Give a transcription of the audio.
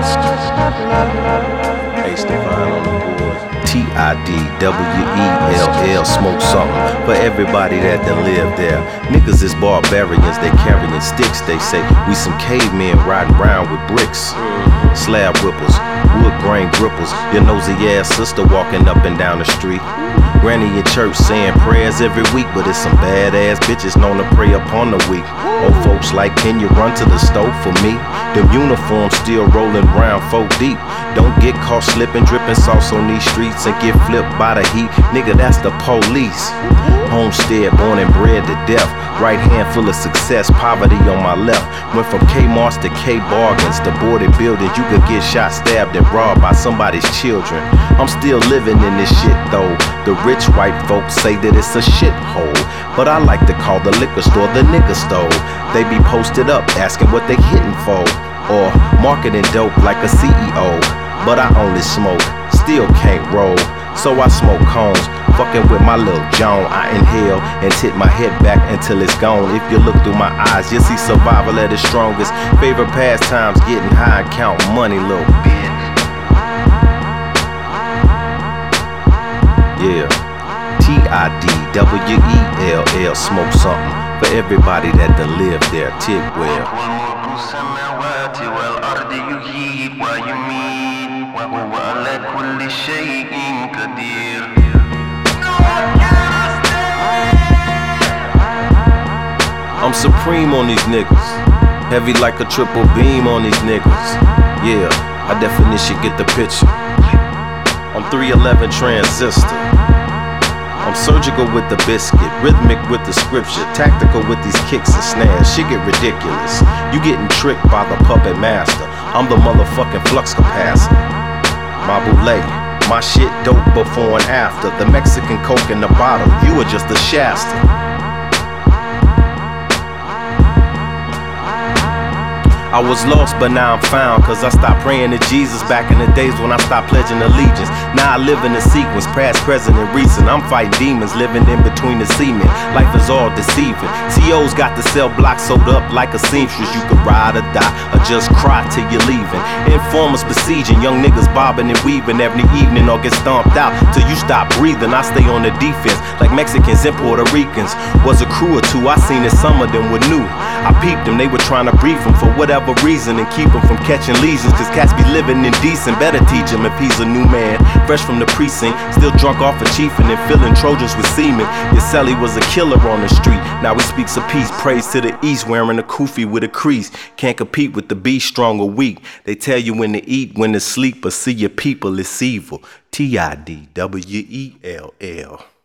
Hey, Stefan on the board. T-I-D-W-E-L-L, smoke something for everybody that done live there. Niggas is barbarians, they carrying sticks. They say we some cavemen riding around with bricks. Slab whippers, wood grain grippers. Your nosy ass sister walking up and down the street. Granny in church saying prayers every week, but it's some badass bitches known to pray upon the weak. Old folks like, can you run to the stove for me? Them uniforms still rolling round 4 deep. Don't get caught slipping, dripping sauce on these streets and get flipped by the heat. Nigga, that's the police. Homestead, born and bred to death. Right hand full of success, poverty on my left. Went from Kmart's to K-Bargains to boarded buildings. You could get shot, stabbed, and robbed by somebody's children. I'm still living in this shit though. The rich white folks say that it's a shithole, but I like to call the liquor store the nigga store. They be posted up asking what they hitting for, or marketing dope like a CEO. But I only smoke, still can't roll, so I smoke cones. Fucking with my little John, I inhale and tip my head back until it's gone. If you look through my eyes, you'll see survival at its strongest. Favorite pastimes, getting high and counting money, little bitch. Yeah, T-I-D-W-E-L-L, smoke something for everybody that done live there. Tig well. I'm supreme on these niggas, heavy like a triple beam on these niggas. Yeah, I definition get the picture. I'm 311 transistor. I'm surgical with the biscuit, rhythmic with the scripture, tactical with these kicks and snares. Shit get ridiculous. You getting tricked by the puppet master. I'm the motherfucking flux capacitor. My boule, my shit dope before and after. The Mexican coke in the bottle, you are just a Shasta. I was lost, but now I'm found, cause I stopped praying to Jesus back in the days when I stopped pledging allegiance. Now I live in a sequence, past, present, and recent. I'm fighting demons, living in between the semen. Life is all deceiving. CO's got the cell block sewed up like a seamstress. You can ride or die, or just cry till you're leaving. Informers besieging, young niggas bobbing and weaving every evening, or get stomped out till you stop breathing. I stay on the defense, like Mexicans and Puerto Ricans. Was a crew or two, I seen that some of them were new. I peeped them, they were trying to brief them for whatever reason and keep him from catching lesions, cause cats be living indecent. Better teach him if he's a new man, fresh from the precinct, still drunk off a chiefin' and filling Trojans with semen. Your celly was a killer on the street, now he speaks of peace. Praise to the east, wearing a kufi with a crease. Can't compete with the beast, strong or weak. They tell you when to eat, when to sleep, but see your people, it's evil. T-I-D-W-E-L-L.